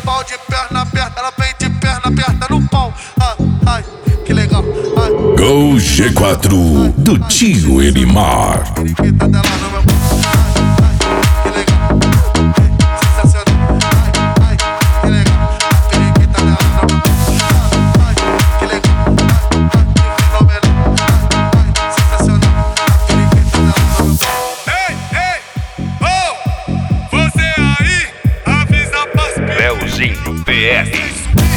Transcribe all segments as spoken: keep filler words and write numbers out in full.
pau de perna aberta, ela vem de perna aberta no pau. Ai, ai, que legal. Ai. Gol G quatro do tio Elimar. A periquita dela no meu pau. Ai, ai, que legal. Sensacional. Ai, ai, que legal. A periquita dela no meu pau. Ai, que legal. Ai, que fenomenal. Ai, sensacional. A periquita dela no meu pau. Ei, ei, oh, você aí, avisa pras piranha. Leozinho P R.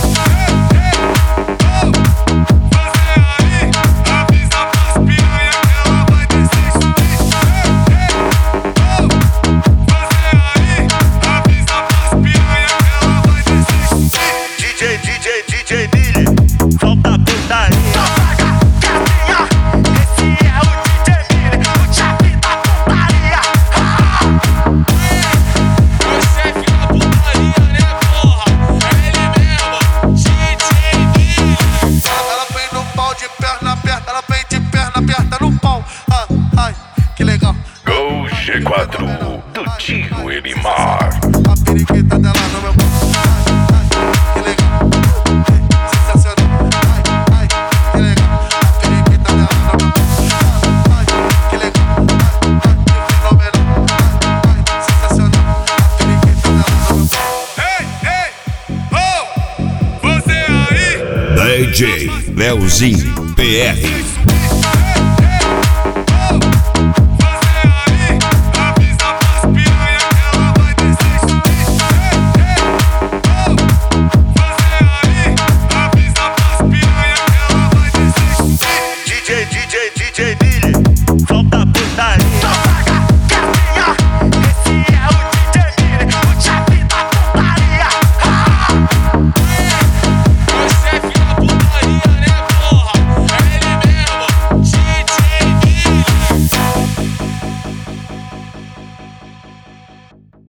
Gol G quatro do tio Elimar. A periquita dela no meu pau. Ai, que legal. Sensacional. Ai, ai, que legal. A periquita dela no meu pau. Ai, que legal. Ai, que fenomenal. Ai, sensacional. A periquita dela no meu pau. Ei, ei, oh, você aí, D J Leozinho P R.